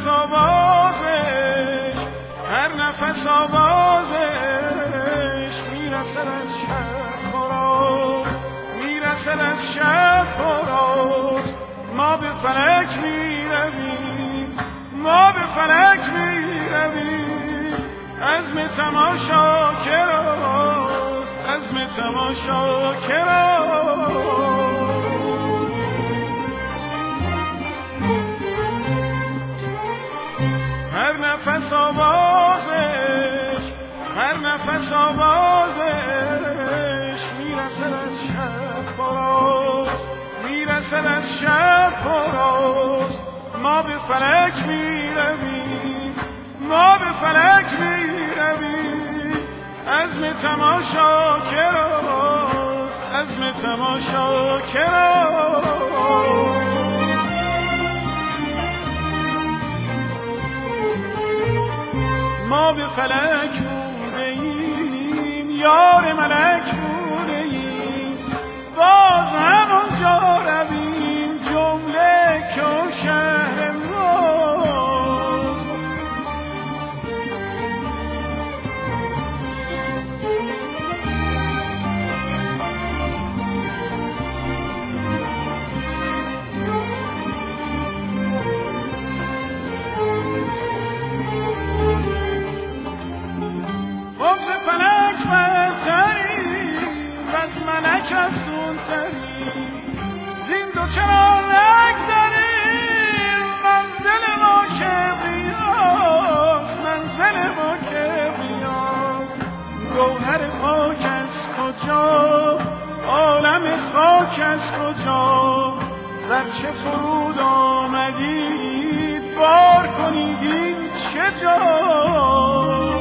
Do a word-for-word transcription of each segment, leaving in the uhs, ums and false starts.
نفس آوازش، هر نفس آوازش میرسد از شب فراز، میرسد از شب فراز. ما به فلک میرویم، ما به فلک میرویم، عزم تماشا کراست، عزم تماشا کراست. هر نفس آوازش، هر نفس آوازش میرسد از شب فراز، میرسد از شب فراز. ما به فلک میرویم، ما به فلک میرویم، عزم تماشا کراست، عزم تماشا کراست. ما به فلک بوده ایم، یار ملک بوده ایم، باز همانجا رویم، جمله که شهر ماست. خبز فلک برتری بس ملک افزون تری، زین دو چرا نگذریم، منزل ما کبریاست، منزل ما کبریاست. گوهر خاک از کجا، عالم خاک از کجا، ورچه فرود آمدید بار کنید این چه جاست.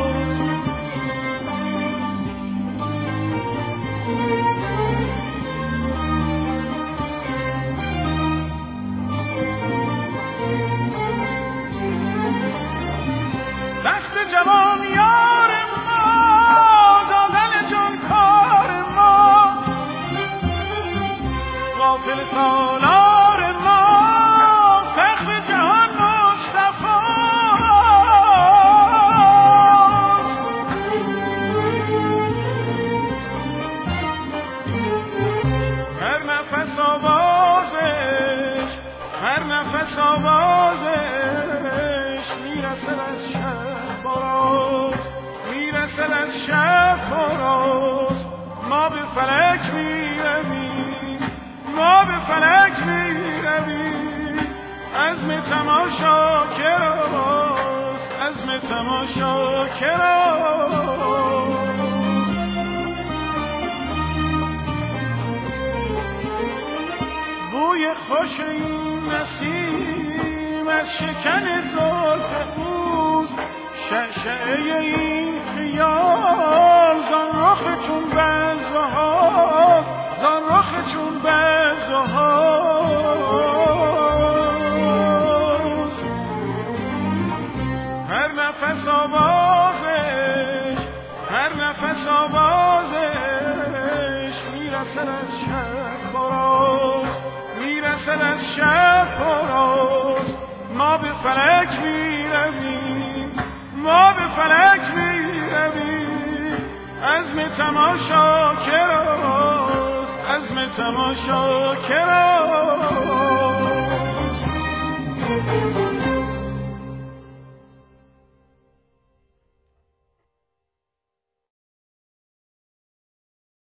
جوان یار ما، دادن جان کار ما، غافل سالار ما، فخر جهان مصطفاست. هر نفس آوازش، هر نفس آوازش میرسد از شب فراز، میرسد از شب فراز. ما به فلک میرویم، ما به فلک میرویم، عزم تماشا کراست، عزم تماشا کراست. بوی خوش این نسیم از شکن زلف اوست، شعشعه این خیال زان رخ چون بزهار، زان رخ چون بزهار. هر نفس آوازش، هر نفس آوازش میرسد از شب فراز، میرسد از شب فراز. ما به فلک میرویم، ما به فلک میرویم، عزم تماشا کراست، عزم تماشا کراست.